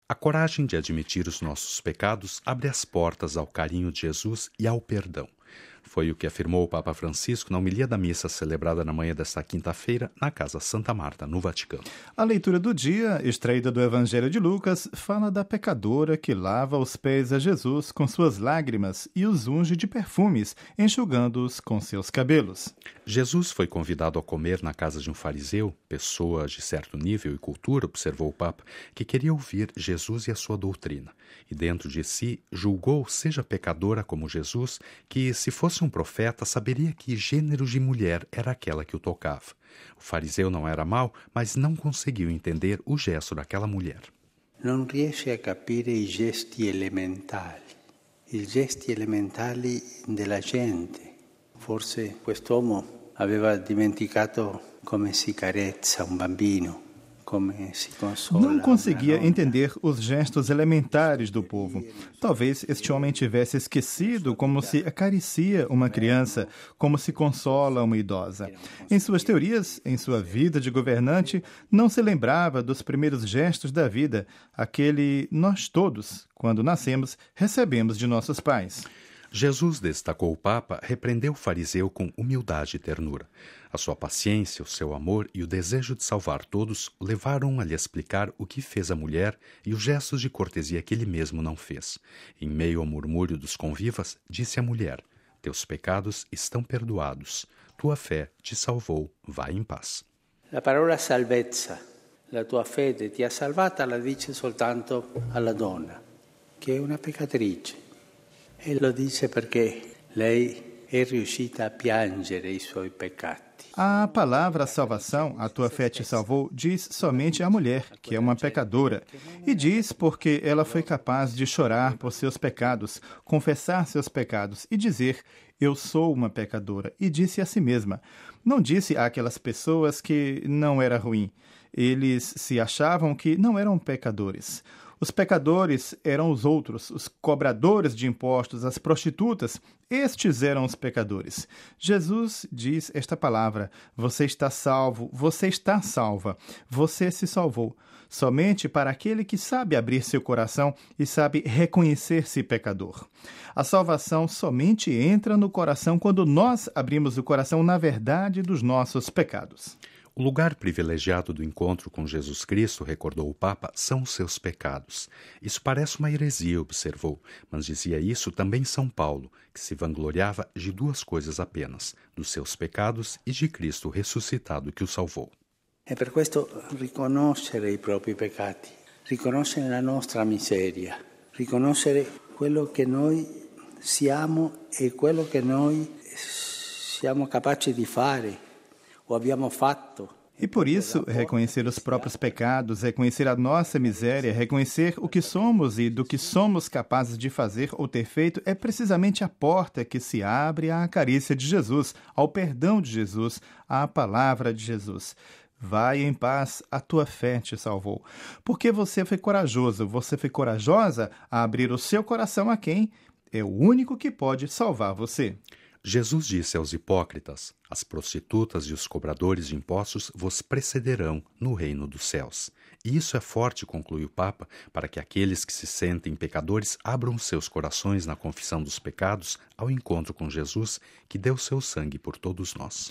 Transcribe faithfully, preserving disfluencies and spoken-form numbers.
A coragem de admitir os nossos pecados abre as portas ao carinho de Jesus e ao perdão. Foi o que afirmou o Papa Francisco na homilia da missa celebrada na manhã desta quinta-feira na Casa Santa Marta, no Vaticano. A leitura do dia, extraída do Evangelho de Lucas, fala da pecadora que lava os pés a Jesus com suas lágrimas e os unge de perfumes, enxugando-os com seus cabelos. Jesus foi convidado a comer na casa de um fariseu, pessoa de certo nível e cultura, observou o Papa, que queria ouvir Jesus e a sua doutrina. E dentro de si, julgou, seja pecadora como Jesus, que se fosse um profeta, saberia que gênero de mulher era aquela que o tocava. O fariseu não era mau, mas não conseguiu entender o gesto daquela mulher. Não riesce a capire i gesti elementali, i gesti elementali della gente. Forse quest'uomo aveva dimenticato come si carezza un bambino. Não conseguia entender os gestos elementares do povo. Talvez este homem tivesse esquecido como se acaricia uma criança, como se consola uma idosa. Em suas teorias, em sua vida de governante, não se lembrava dos primeiros gestos da vida, aquele nós todos, quando nascemos, recebemos de nossos pais. Jesus, destacou o Papa, repreendeu o fariseu com humildade e ternura. A sua paciência, o seu amor e o desejo de salvar todos levaram a lhe explicar o que fez a mulher e os gestos de cortesia que ele mesmo não fez. Em meio ao murmúrio dos convivas, disse a mulher: teus pecados estão perdoados. Tua fé te salvou. Vai em paz. La parola salvezza, la tua fede ti ha salvata, la dice soltanto alla donna, che è una peccatrice. E lo dice perché lei è riuscita a piangere i suoi peccati. A palavra salvação, a tua fé te salvou, diz somente à mulher, que é uma pecadora. E diz porque ela foi capaz de chorar por seus pecados, confessar seus pecados e dizer: eu sou uma pecadora. E disse a si mesma. Não disse àquelas pessoas que não era ruim. Eles se achavam que não eram pecadores. Os pecadores eram os outros, os cobradores de impostos, as prostitutas. Estes eram os pecadores. Jesus diz esta palavra: você está salvo, você está salva, você se salvou. Somente para aquele que sabe abrir seu coração e sabe reconhecer-se pecador. A salvação somente entra no coração quando nós abrimos o coração na verdade dos nossos pecados. O lugar privilegiado do encontro com Jesus Cristo, recordou o Papa, são os seus pecados. Isso parece uma heresia, observou, mas dizia isso também São Paulo, que se vangloriava de duas coisas apenas, dos seus pecados e de Cristo ressuscitado que o salvou. E per questo riconoscere i propri peccati, riconoscere la nostra miseria, riconoscere quello che noi siamo e quello che noi siamo capaci di fare. O abbiamo fatto. E por isso, reconhecer os próprios pecados, reconhecer a nossa miséria, reconhecer o que somos e do que somos capazes de fazer ou ter feito é precisamente a porta que se abre à carícia de Jesus, ao perdão de Jesus, à palavra de Jesus. Vai em paz, a tua fé te salvou. Porque você foi corajoso, você foi corajosa a abrir o seu coração a quem é o único que pode salvar você. Jesus disse aos hipócritas: as prostitutas e os cobradores de impostos vos precederão no reino dos céus. E isso é forte, conclui o Papa, para que aqueles que se sentem pecadores abram seus corações na confissão dos pecados ao encontro com Jesus, que deu seu sangue por todos nós.